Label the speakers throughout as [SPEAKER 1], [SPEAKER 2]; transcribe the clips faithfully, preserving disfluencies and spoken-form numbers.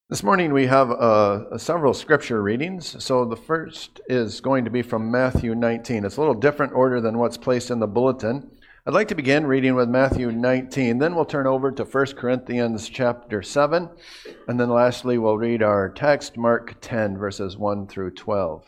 [SPEAKER 1] This morning we have uh, several scripture readings. So the first is going to be from Matthew nineteen. It's a little different order than what's placed in the bulletin. I'd like to begin reading with Matthew nineteen. Then we'll turn over to First Corinthians chapter seven. And then lastly, we'll read our text, Mark ten, verses one through twelve.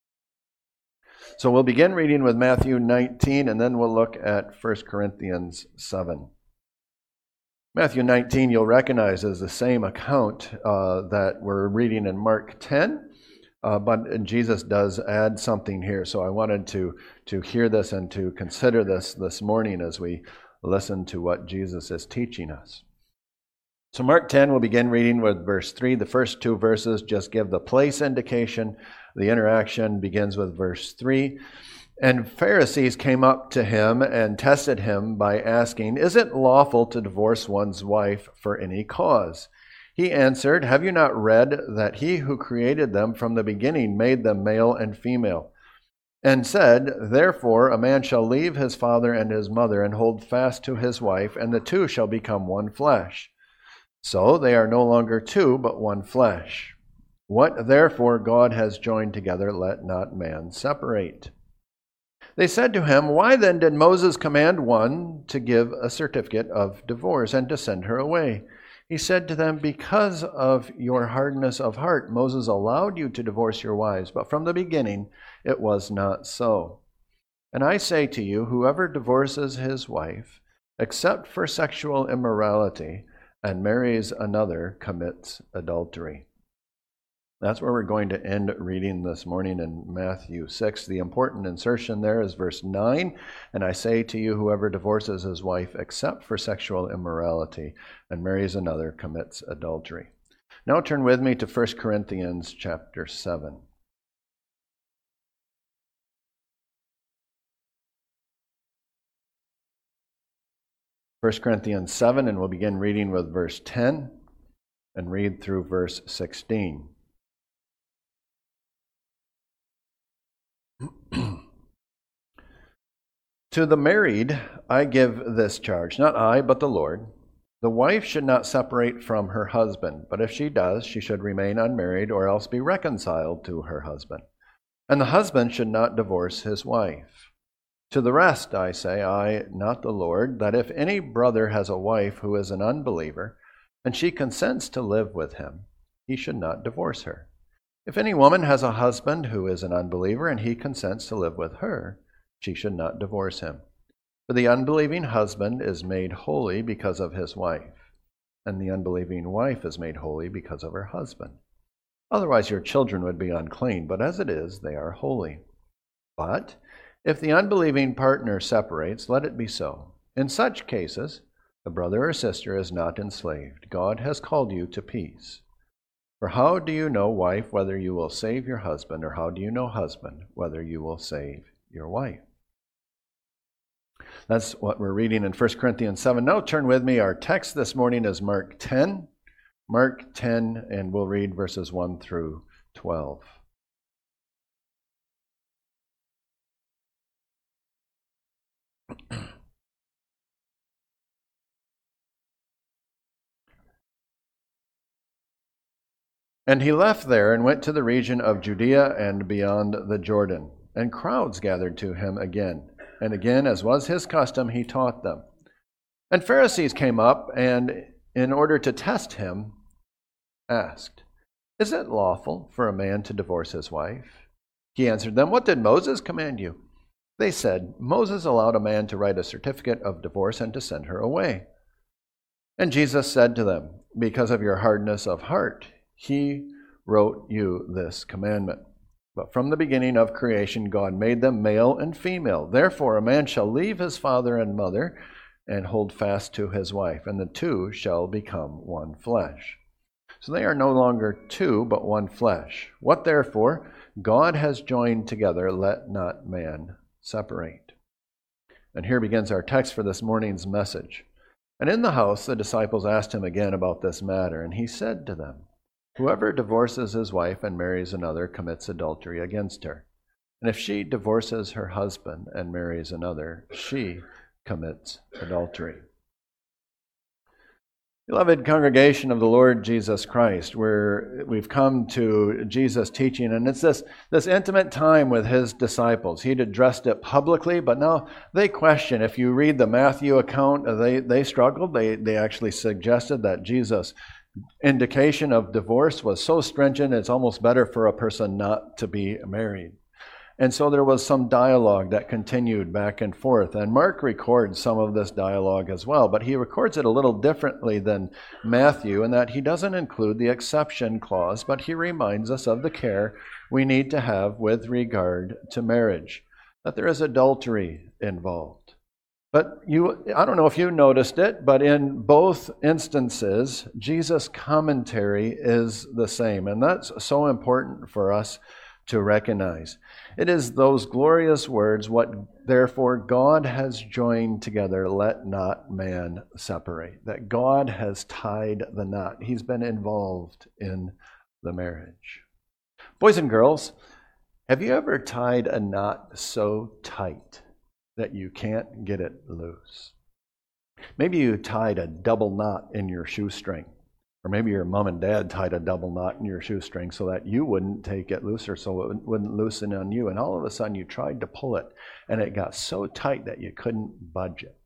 [SPEAKER 1] So we'll begin reading with Matthew nineteen, and then we'll look at First Corinthians seven. Matthew nineteen, you'll recognize as the same account uh, that we're reading in Mark ten, uh, but Jesus does add something here. So I wanted to, to hear this and to consider this this morning as we listen to what Jesus is teaching us. So Mark ten, we'll begin reading with verse three. The first two verses just give the place indication. The interaction begins with verse three. And Pharisees came up to him and tested him by asking, "Is it lawful to divorce one's wife for any cause?" He answered, "Have you not read that he who created them from the beginning made them male and female? And said, therefore a man shall leave his father and his mother and hold fast to his wife, and the two shall become one flesh. So they are no longer two, but one flesh. What therefore God has joined together, let not man separate." They said to him, "Why then did Moses command one to give a certificate of divorce and to send her away?" He said to them, "Because of your hardness of heart, Moses allowed you to divorce your wives, but from the beginning it was not so. And I say to you, whoever divorces his wife, except for sexual immorality, and marries another, commits adultery." That's where we're going to end reading this morning in Matthew six. The important insertion there is verse nine. "And I say to you, whoever divorces his wife except for sexual immorality and marries another commits adultery." Now turn with me to First Corinthians chapter seven. First Corinthians seven, and we'll begin reading with verse ten and read through verse sixteen. "To the married I give this charge, not I, but the Lord. The wife should not separate from her husband, but if she does, she should remain unmarried or else be reconciled to her husband. And the husband should not divorce his wife. To the rest I say, I, not the Lord, that if any brother has a wife who is an unbeliever, and she consents to live with him, he should not divorce her. If any woman has a husband who is an unbeliever, and he consents to live with her, she should not divorce him. For the unbelieving husband is made holy because of his wife, and the unbelieving wife is made holy because of her husband. Otherwise your children would be unclean, but as it is, they are holy. But if the unbelieving partner separates, let it be so. In such cases, the brother or sister is not enslaved. God has called you to peace. For how do you know, wife, whether you will save your husband, or how do you know, husband, whether you will save your wife?" That's what we're reading in First Corinthians seven. Now turn with me. Our text this morning is Mark ten. Mark ten, and we'll read verses one through twelve. "And he left there and went to the region of Judea and beyond the Jordan, and crowds gathered to him again. And again, as was his custom, he taught them. And Pharisees came up, and in order to test him, asked, 'Is it lawful for a man to divorce his wife?' He answered them, 'What did Moses command you?' They said, 'Moses allowed a man to write a certificate of divorce and to send her away.' And Jesus said to them, 'Because of your hardness of heart, he wrote you this commandment. But from the beginning of creation, God made them male and female. Therefore, a man shall leave his father and mother and hold fast to his wife, and the two shall become one flesh. So they are no longer two, but one flesh. What therefore God has joined together, let not man separate.'" And here begins our text for this morning's message. "And in the house the disciples asked him again about this matter, and he said to them, 'Whoever divorces his wife and marries another commits adultery against her. And if she divorces her husband and marries another, she commits adultery.'" Beloved congregation of the Lord Jesus Christ, where we've come to Jesus' teaching, and it's this, this intimate time with his disciples. He'd addressed it publicly, but now they question. If you read the Matthew account, they, they struggled. They, they actually suggested that Jesus' indication of divorce was so stringent, it's almost better for a person not to be married. And so there was some dialogue that continued back and forth. And Mark records some of this dialogue as well, but he records it a little differently than Matthew in that he doesn't include the exception clause, but he reminds us of the care we need to have with regard to marriage, that there is adultery involved. But you, I don't know if you noticed it, but in both instances, Jesus' commentary is the same. And that's so important for us to recognize. It is those glorious words, what therefore God has joined together, let not man separate. That God has tied the knot. He's been involved in the marriage. Boys and girls, have you ever tied a knot so tight that you can't get it loose? Maybe you tied a double knot in your shoestring. Or maybe your mom and dad tied a double knot in your shoestring so that you wouldn't take it looser, so it wouldn't loosen on you. And all of a sudden you tried to pull it, and it got so tight that you couldn't budge it.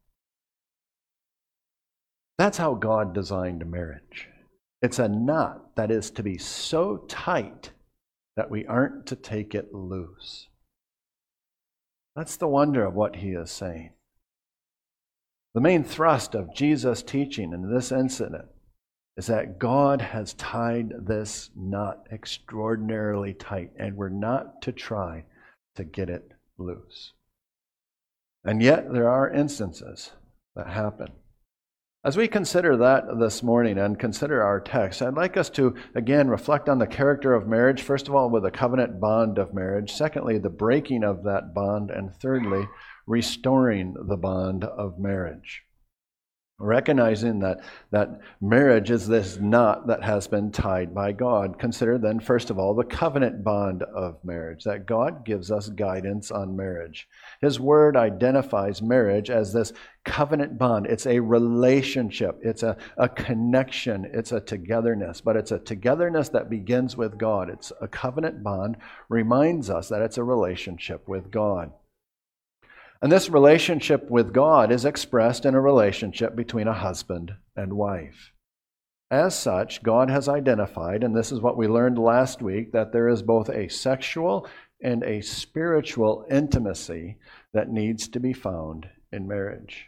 [SPEAKER 1] That's how God designed marriage. It's a knot that is to be so tight that we aren't to take it loose. That's the wonder of what he is saying. The main thrust of Jesus' teaching in this incident is that God has tied this knot extraordinarily tight, and we're not to try to get it loose. And yet there are instances that happen. As we consider that this morning and consider our text, I'd like us to, again, reflect on the character of marriage, first of all, with a covenant bond of marriage, secondly, the breaking of that bond, and thirdly, restoring the bond of marriage. Recognizing that, that marriage is this knot that has been tied by God. Consider then, first of all, the covenant bond of marriage, that God gives us guidance on marriage. His word identifies marriage as this covenant bond. It's a relationship. It's a, a connection. It's a togetherness. But it's a togetherness that begins with God. It's a covenant bond, reminds us that it's a relationship with God. And this relationship with God is expressed in a relationship between a husband and wife. As such, God has identified, and this is what we learned last week, that there is both a sexual and a spiritual intimacy that needs to be found in marriage.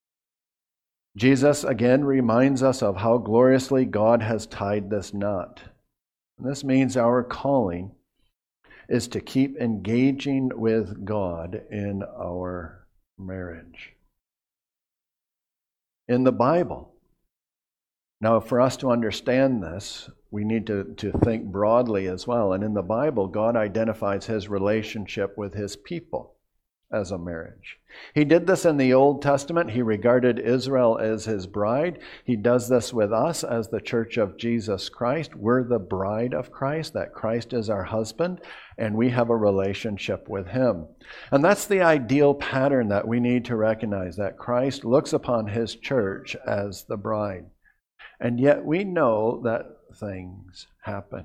[SPEAKER 1] Jesus again reminds us of how gloriously God has tied this knot. And this means our calling is to keep engaging with God in our marriage. In the Bible, now for us to understand this, we need to, to think broadly as well. And in the Bible, God identifies his relationship with his people as a marriage. He did this in the Old Testament. He regarded Israel as his bride. He does this with us as the church of Jesus Christ. We're the bride of Christ, that Christ is our husband, and we have a relationship with him. And that's the ideal pattern that we need to recognize, that Christ looks upon his church as the bride. And yet we know that things happen.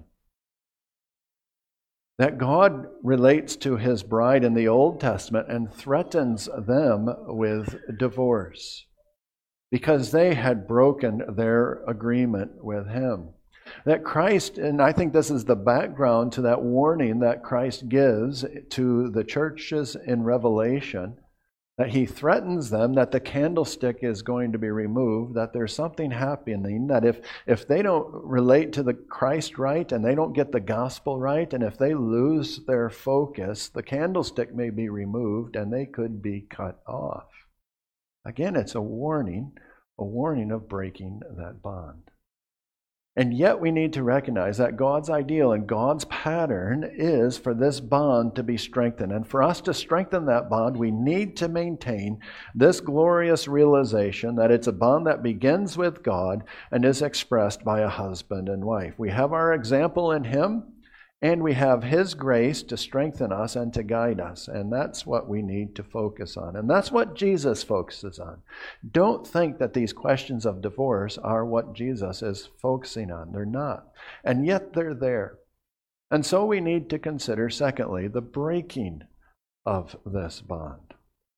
[SPEAKER 1] That God relates to his bride in the Old Testament and threatens them with divorce because they had broken their agreement with him. That Christ, and I think this is the background to that warning that Christ gives to the churches in Revelation, that he threatens them that the candlestick is going to be removed, that there's something happening, that if, if they don't relate to the Christ right and they don't get the gospel right, and if they lose their focus, the candlestick may be removed and they could be cut off. Again, it's a warning, a warning of breaking that bond. And yet we need to recognize that God's ideal and God's pattern is for this bond to be strengthened. And for us to strengthen that bond, we need to maintain this glorious realization that it's a bond that begins with God and is expressed by a husband and wife. We have our example in him, And we have His grace to strengthen us and to guide us. And that's what we need to focus on. And that's what Jesus focuses on. Don't think that these questions of divorce are what Jesus is focusing on. They're not. And yet they're there. And so we need to consider, secondly, the breaking of this bond.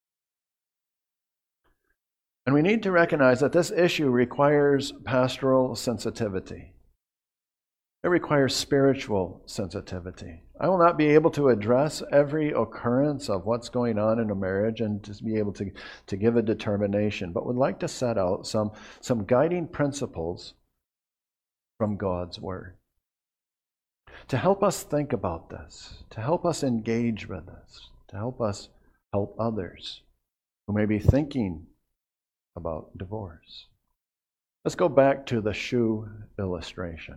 [SPEAKER 1] And we need to recognize that this issue requires pastoral sensitivity. It requires spiritual sensitivity. I will not be able to address every occurrence of what's going on in a marriage and to be able to, to give a determination, but would like to set out some, some guiding principles from God's Word to help us think about this, to help us engage with this, to help us help others who may be thinking about divorce. Let's go back to the shoe illustration.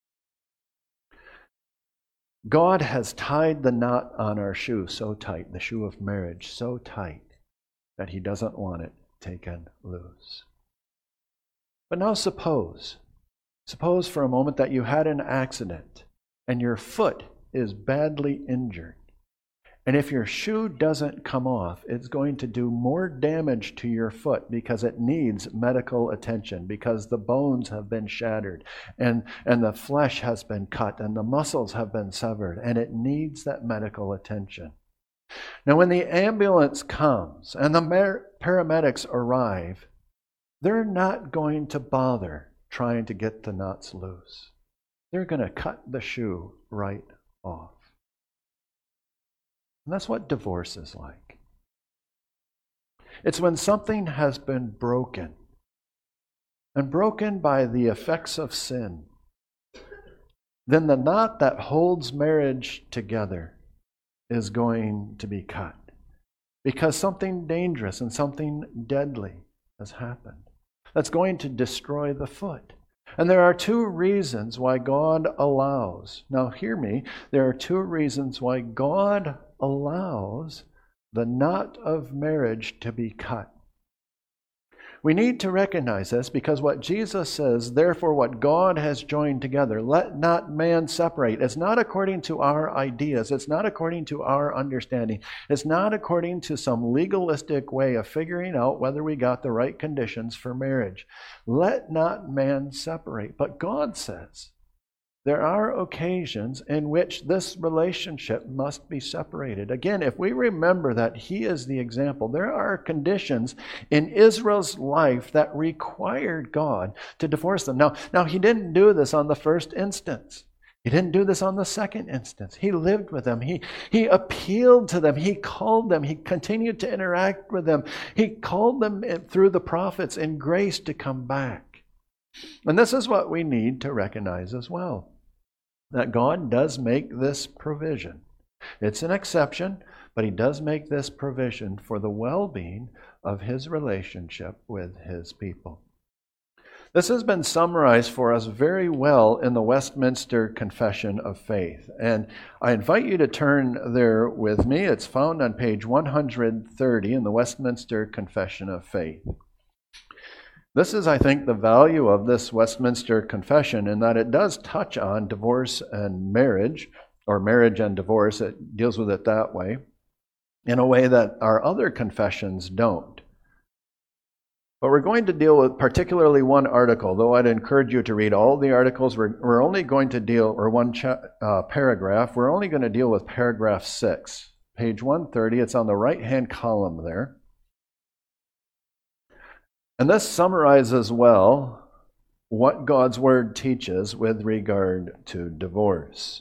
[SPEAKER 1] God has tied the knot on our shoe so tight, the shoe of marriage so tight, that He doesn't want it taken loose. But now suppose, suppose for a moment that you had an accident and your foot is badly injured. And if your shoe doesn't come off, it's going to do more damage to your foot because it needs medical attention, because the bones have been shattered and, and the flesh has been cut and the muscles have been severed, and it needs that medical attention. Now, when the ambulance comes and the mar- paramedics arrive, they're not going to bother trying to get the knots loose. They're going to cut the shoe right off. And that's what divorce is like. It's when something has been broken, and broken by the effects of sin, then the knot that holds marriage together is going to be cut. Because something dangerous and something deadly has happened that's going to destroy the foot. And there are two reasons why God allows. Now hear me. There are two reasons why God allows the knot of marriage to be cut. We need to recognize this because what Jesus says, therefore what God has joined together, let not man separate. It's not according to our ideas. It's not according to our understanding. It's not according to some legalistic way of figuring out whether we got the right conditions for marriage. Let not man separate. But God says there are occasions in which this relationship must be separated. Again, if we remember that He is the example, there are conditions in Israel's life that required God to divorce them. Now, now He didn't do this on the first instance. He didn't do this on the second instance. He lived with them. He, he appealed to them. He called them. He continued to interact with them. He called them through the prophets in grace to come back. And this is what we need to recognize as well, that God does make this provision. It's an exception, but He does make this provision for the well-being of His relationship with His people. This has been summarized for us very well in the Westminster Confession of Faith. And I invite you to turn there with me. It's found on page one hundred thirty in the Westminster Confession of Faith. This is, I think, the value of this Westminster Confession in that it does touch on divorce and marriage, or marriage and divorce. It deals with it that way, in a way that our other confessions don't. But we're going to deal with particularly one article, though I'd encourage you to read all the articles. We're, we're only going to deal, or one cha- uh, paragraph, we're only going to deal with paragraph six, page one thirty. It's on the right-hand column there. And this summarizes well what God's Word teaches with regard to divorce.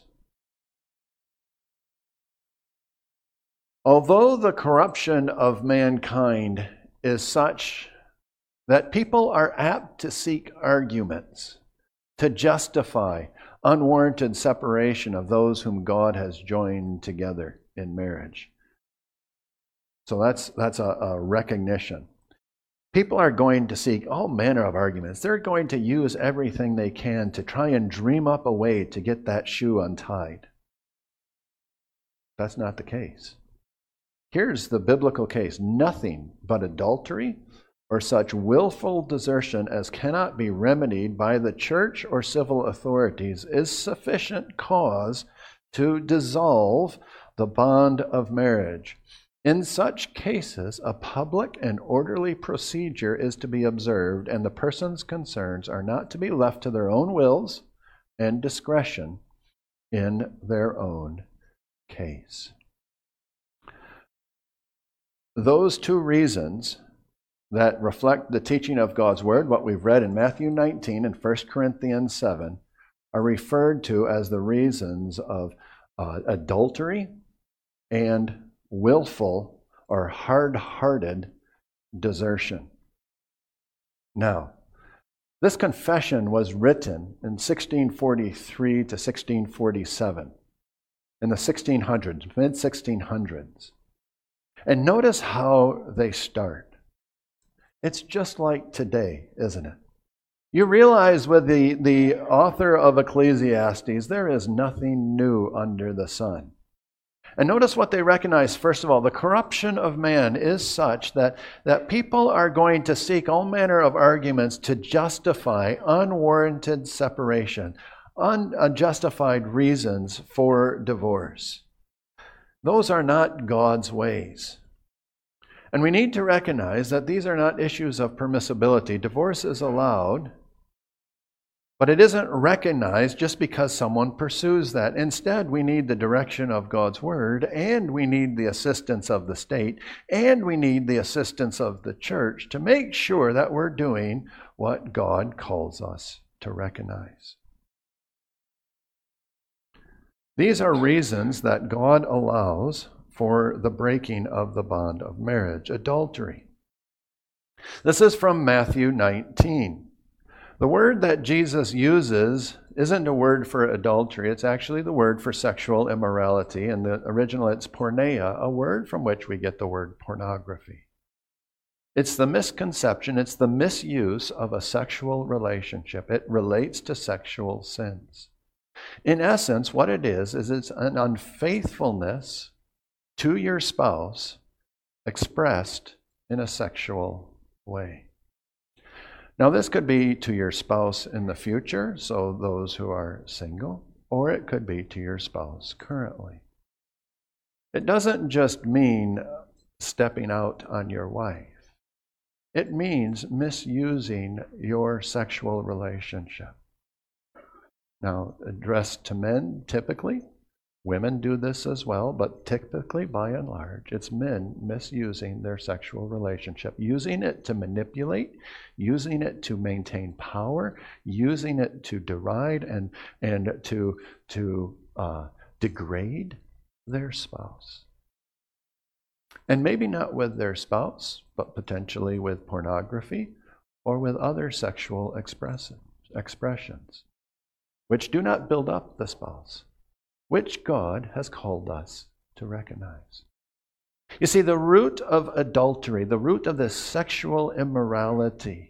[SPEAKER 1] Although the corruption of mankind is such that people are apt to seek arguments to justify unwarranted separation of those whom God has joined together in marriage. So that's, that's a, a recognition. People are going to seek all manner of arguments. They're going to use everything they can to try and dream up a way to get that shoe untied. That's not the case. Here's the biblical case. Nothing but adultery or such willful desertion as cannot be remedied by the church or civil authorities is sufficient cause to dissolve the bond of marriage. In such cases, a public and orderly procedure is to be observed, and the persons concerned are not to be left to their own wills and discretion in their own case. Those two reasons that reflect the teaching of God's Word, what we've read in Matthew nineteen and First Corinthians seven, are referred to as the reasons of uh, adultery and willful or hard-hearted desertion. Now, this confession was written in sixteen forty-three to sixteen forty-seven, in the sixteen hundreds, mid sixteen hundreds. And notice how they start. It's just like today, isn't it? You realize with the, the author of Ecclesiastes, there is nothing new under the sun. And notice what they recognize. First of all, the corruption of man is such that, that people are going to seek all manner of arguments to justify unwarranted separation, unjustified reasons for divorce. Those are not God's ways. And we need to recognize that these are not issues of permissibility. Divorce is allowed, but it isn't recognized just because someone pursues that. Instead, we need the direction of God's Word, and we need the assistance of the state, and we need the assistance of the church to make sure that we're doing what God calls us to recognize. These are reasons that God allows for the breaking of the bond of marriage, adultery. This is from Matthew nineteen. The word that Jesus uses isn't a word for adultery. It's actually the word for sexual immorality. In the original, it's porneia, a word from which we get the word pornography. It's the misconception, it's the misuse of a sexual relationship. It relates to sexual sins. In essence, what it is, is it's an unfaithfulness to your spouse expressed in a sexual way. Now, this could be to your spouse in the future, so those who are single, or it could be to your spouse currently. It doesn't just mean stepping out on your wife. It means misusing your sexual relationship. Now, addressed to men, typically. Women do this as well, but typically, by and large, it's men misusing their sexual relationship, using it to manipulate, using it to maintain power, using it to deride and, and to, to uh, degrade their spouse. And maybe not with their spouse, but potentially with pornography or with other sexual expressions, which do not build up the spouse, which God has called us to recognize. You see, the root of adultery, the root of this sexual immorality,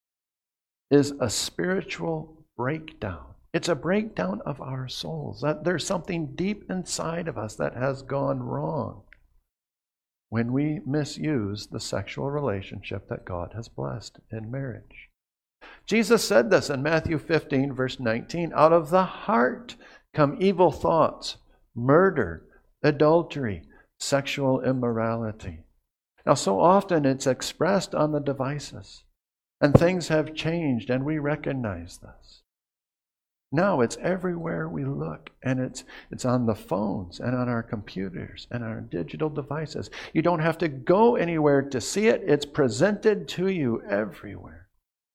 [SPEAKER 1] is a spiritual breakdown. It's a breakdown of our souls. That there's something deep inside of us that has gone wrong when we misuse the sexual relationship that God has blessed in marriage. Jesus said this in Matthew fifteen, verse nineteen, out of the heart come evil thoughts, murder, adultery, sexual immorality. Now, so often it's expressed on the devices, and things have changed, and we recognize this. Now it's everywhere we look, and it's it's on the phones and on our computers and our digital devices. You don't have to go anywhere to see it. It's presented to you everywhere.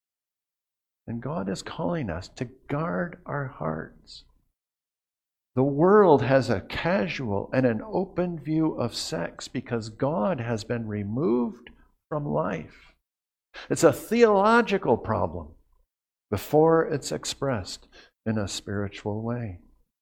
[SPEAKER 1] And God is calling us to guard our hearts. The world has a casual and an open view of sex because God has been removed from life. It's a theological problem before it's expressed in a spiritual way.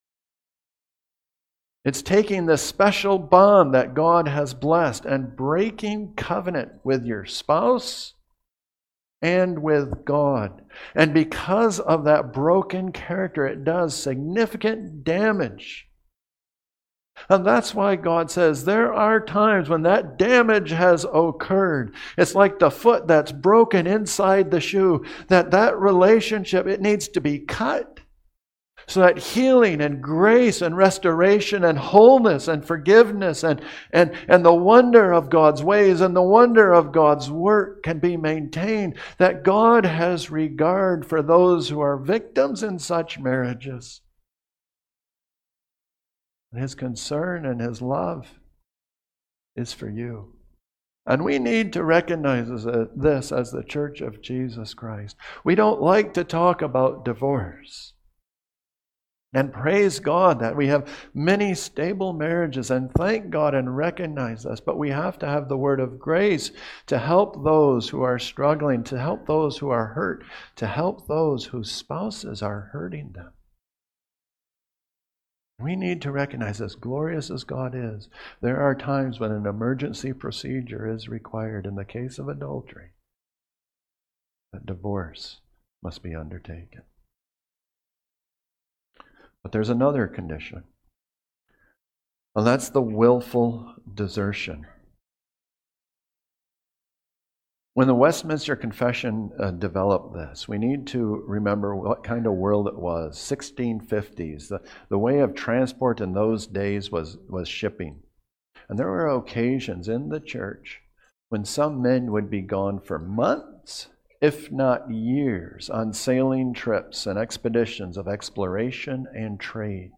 [SPEAKER 1] It's taking this special bond that God has blessed and breaking covenant with your spouse and with God. And because of that broken character, it does significant damage. And that's why God says there are times when that damage has occurred. It's like the foot that's broken inside the shoe, that that relationship, it needs to be cut so that healing and grace and restoration and wholeness and forgiveness and, and, and the wonder of God's ways and the wonder of God's work can be maintained, that God has regard for those who are victims in such marriages. His concern and His love is for you. And we need to recognize this as the Church of Jesus Christ. We don't like to talk about divorce. And praise God that we have many stable marriages, and thank God and recognize this. But we have to have the word of grace to help those who are struggling, to help those who are hurt, to help those whose spouses are hurting them. We need to recognize, as glorious as God is, there are times when an emergency procedure is required in the case of adultery, that divorce must be undertaken. But there's another condition, and that's the willful desertion. When the Westminster Confession uh, developed this, we need to remember what kind of world it was. sixteen fifties. The, the way of transport in those days was, was shipping. And there were occasions in the church when some men would be gone for months, if not years, on sailing trips and expeditions of exploration and trade.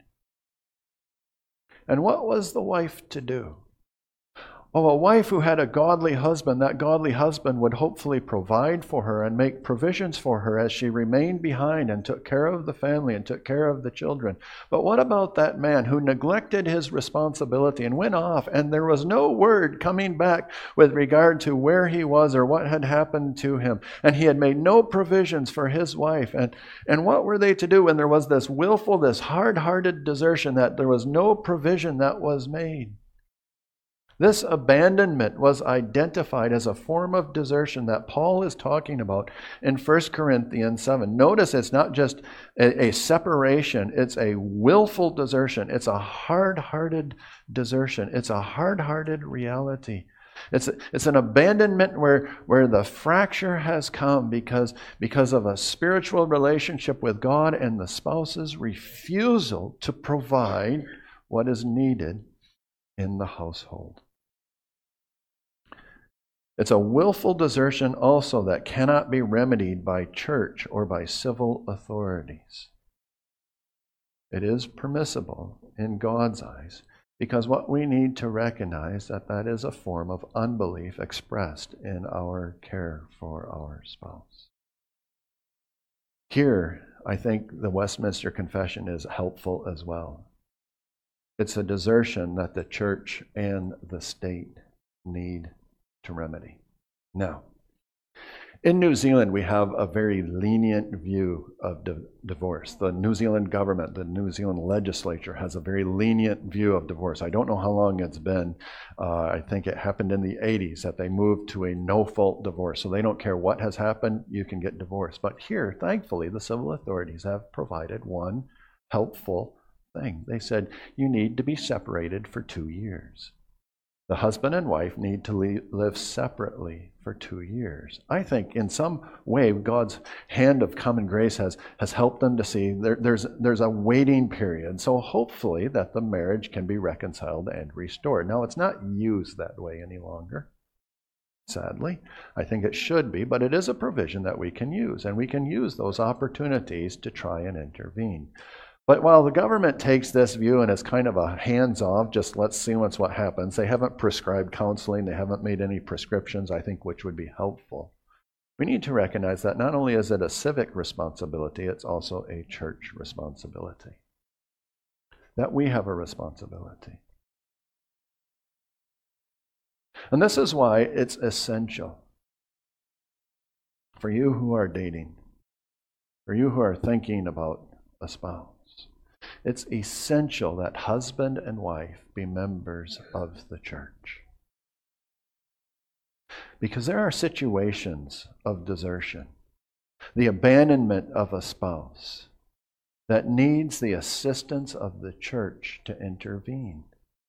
[SPEAKER 1] And what was the wife to do? Oh, a wife who had a godly husband, that godly husband would hopefully provide for her and make provisions for her as she remained behind and took care of the family and took care of the children. But what about that man who neglected his responsibility and went off, and there was no word coming back with regard to where he was or what had happened to him, and he had made no provisions for his wife? And, and what were they to do when there was this willful, this hard-hearted desertion, that there was no provision that was made? This abandonment was identified as a form of desertion that Paul is talking about in First Corinthians seven. Notice it's not just a, a separation, it's a willful desertion. It's a hard-hearted desertion. It's a hard-hearted reality. It's, it's an abandonment where, where the fracture has come because, because of a spiritual relationship with God and the spouse's refusal to provide what is needed in the household. It's a willful desertion also that cannot be remedied by church or by civil authorities. It is permissible in God's eyes, because what we need to recognize that that is a form of unbelief expressed in our care for our spouse. Here, I think the Westminster Confession is helpful as well. It's a desertion that the church and the state need to remedy. Now, in New Zealand, we have a very lenient view of di- divorce. The New Zealand government, the New Zealand legislature, has a very lenient view of divorce. I don't know how long it's been. Uh, I think it happened in the eighties that they moved to a no-fault divorce. So they don't care what has happened, you can get divorced. But here, thankfully, the civil authorities have provided one helpful thing. They said, you need to be separated for two years. The husband and wife need to live separately for two years. I think in some way God's hand of common grace has, has helped them to see there, there's, there's a waiting period. So hopefully that the marriage can be reconciled and restored. Now, it's not used that way any longer, sadly. I think it should be, but it is a provision that we can use, and we can use those opportunities to try and intervene. But while the government takes this view and is kind of a hands-off, just let's see what's what happens, they haven't prescribed counseling, they haven't made any prescriptions, I think, which would be helpful. We need to recognize that not only is it a civic responsibility, it's also a church responsibility. That we have a responsibility. And this is why it's essential for you who are dating, for you who are thinking about a spouse. It's essential that husband and wife be members of the church. Because there are situations of desertion, the abandonment of a spouse, that needs the assistance of the church to intervene.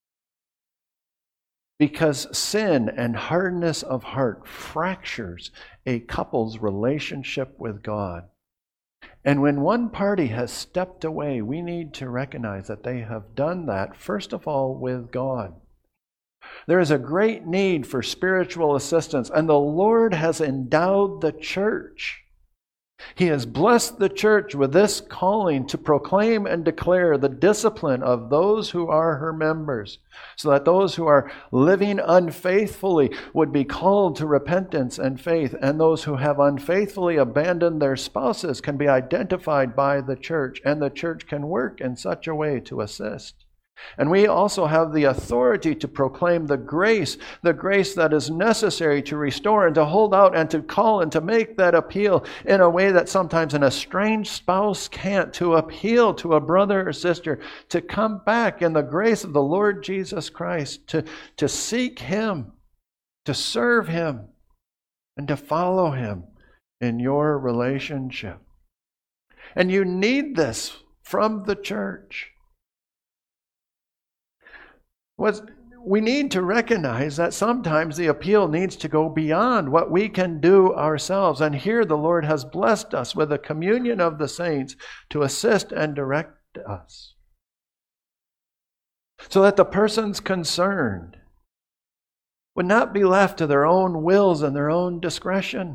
[SPEAKER 1] Because sin and hardness of heart fractures a couple's relationship with God And when one party has stepped away, we need to recognize that they have done that, first of all, with God. There is a great need for spiritual assistance, and the Lord has endowed the church. He has blessed the church with this calling to proclaim and declare the discipline of those who are her members, so that those who are living unfaithfully would be called to repentance and faith, and those who have unfaithfully abandoned their spouses can be identified by the church, and the church can work in such a way to assist. And we also have the authority to proclaim the grace, the grace that is necessary to restore and to hold out and to call and to make that appeal in a way that sometimes an estranged spouse can't, to appeal to a brother or sister to come back in the grace of the Lord Jesus Christ, to, to seek Him, to serve Him, and to follow Him in your relationship. And you need this from the church. Was we need to recognize that sometimes the appeal needs to go beyond what we can do ourselves. And here the Lord has blessed us with a communion of the saints to assist and direct us, so that the persons concerned would not be left to their own wills and their own discretion.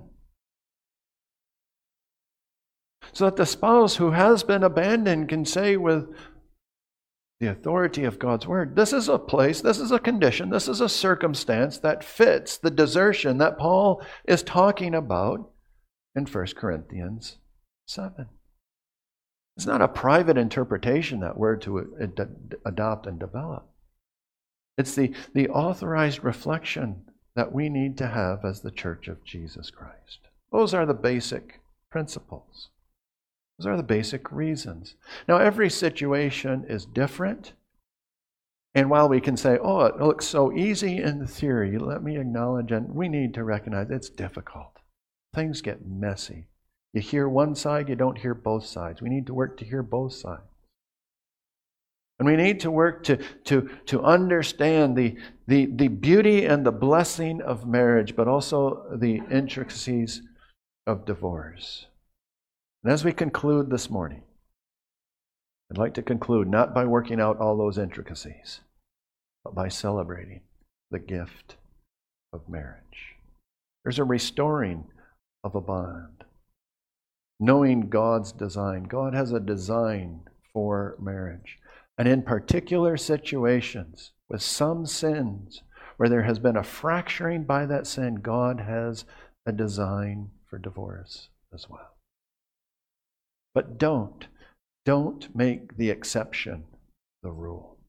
[SPEAKER 1] So that the spouse who has been abandoned can say with the authority of God's word, this is a place, this is a condition, this is a circumstance that fits the desertion that Paul is talking about in First Corinthians seven. It's not a private interpretation that we're to adopt and develop. It's the, the authorized reflection that we need to have as the Church of Jesus Christ. Those are the basic principles. Those are the basic reasons. Now, every situation is different. And while we can say, oh, it looks so easy in theory, let me acknowledge, and we need to recognize it's difficult. Things get messy. You hear one side, you don't hear both sides. We need to work to hear both sides. And we need to work to, to, to understand the, the, the beauty and the blessing of marriage, but also the intricacies of divorce. And as we conclude this morning, I'd like to conclude not by working out all those intricacies, but by celebrating the gift of marriage. There's a restoring of a bond. Knowing God's design. God has a design for marriage. And in particular situations, with some sins, where there has been a fracturing by that sin, God has a design for divorce as well. But don't, don't make the exception the rule.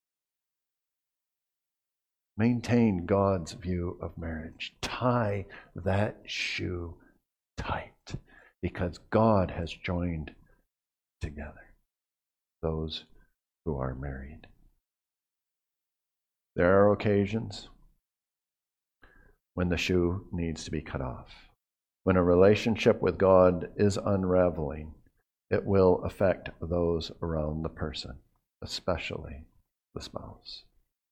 [SPEAKER 1] Maintain God's view of marriage. Tie that shoe tight, because God has joined together those who are married. There are occasions when the shoe needs to be cut off. When a relationship with God is unraveling, it will affect those around the person, especially the spouse.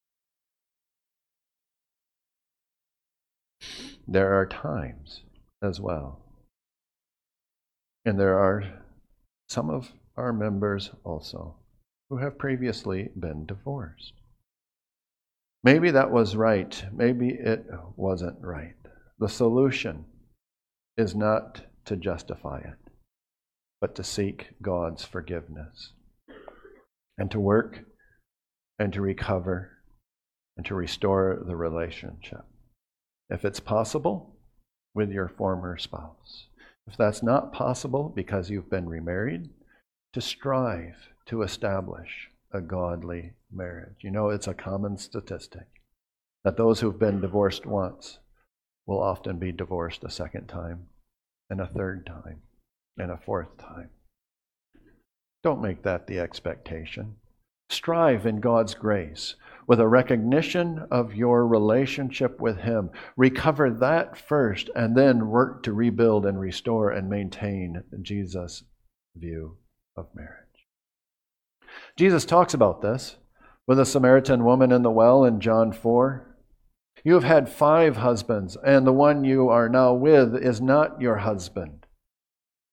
[SPEAKER 1] There are times as well, and there are some of our members also who have previously been divorced. Maybe that was right, maybe it wasn't right. The solution is not to justify it, but to seek God's forgiveness and to work and to recover and to restore the relationship. If it's possible, with your former spouse. If that's not possible because you've been remarried, to strive to establish a godly marriage. You know, it's a common statistic that those who've been divorced once will often be divorced a second time, and a third time, and a fourth time. Don't make that the expectation. Strive in God's grace with a recognition of your relationship with Him. Recover that first, and then work to rebuild and restore and maintain Jesus' view of marriage. Jesus talks about this with the Samaritan woman in the well in John four. You have had five husbands, and the one you are now with is not your husband.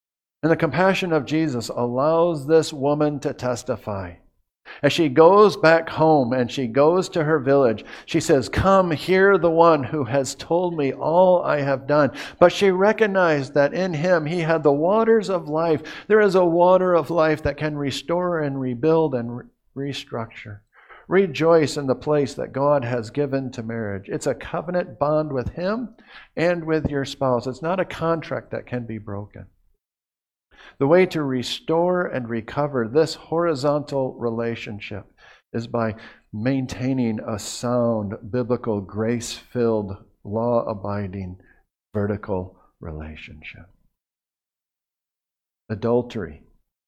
[SPEAKER 1] And the compassion of Jesus allows this woman to testify. As she goes back home and she goes to her village, she says, "Come, hear the one who has told me all I have done." But she recognized that in him he had the waters of life. There is a water of life that can restore and rebuild and re- restructure. Rejoice in the place that God has given to marriage. It's a covenant bond with him and with your spouse. It's not a contract that can be broken. The way to restore and recover this horizontal relationship is by maintaining a sound, biblical, grace-filled, law-abiding, vertical relationship. Adultery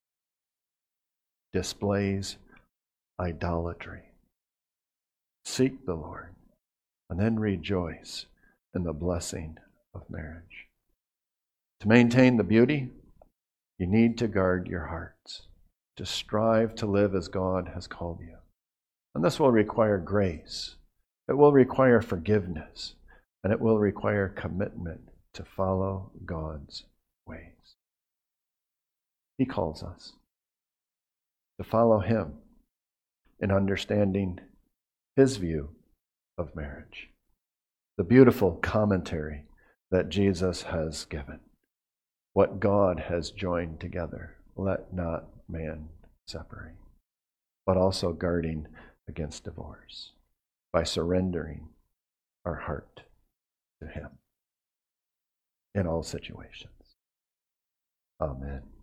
[SPEAKER 1] displays idolatry. Seek the Lord and then rejoice in the blessing of marriage. To maintain the beauty, you need to guard your hearts, to strive to live as God has called you. And this will require grace. It will require forgiveness. And it will require commitment to follow God's ways. He calls us to follow him in understanding his view of marriage, the beautiful commentary that Jesus has given. What God has joined together, let not man separate. But also guarding against divorce by surrendering our heart to him in all situations. Amen.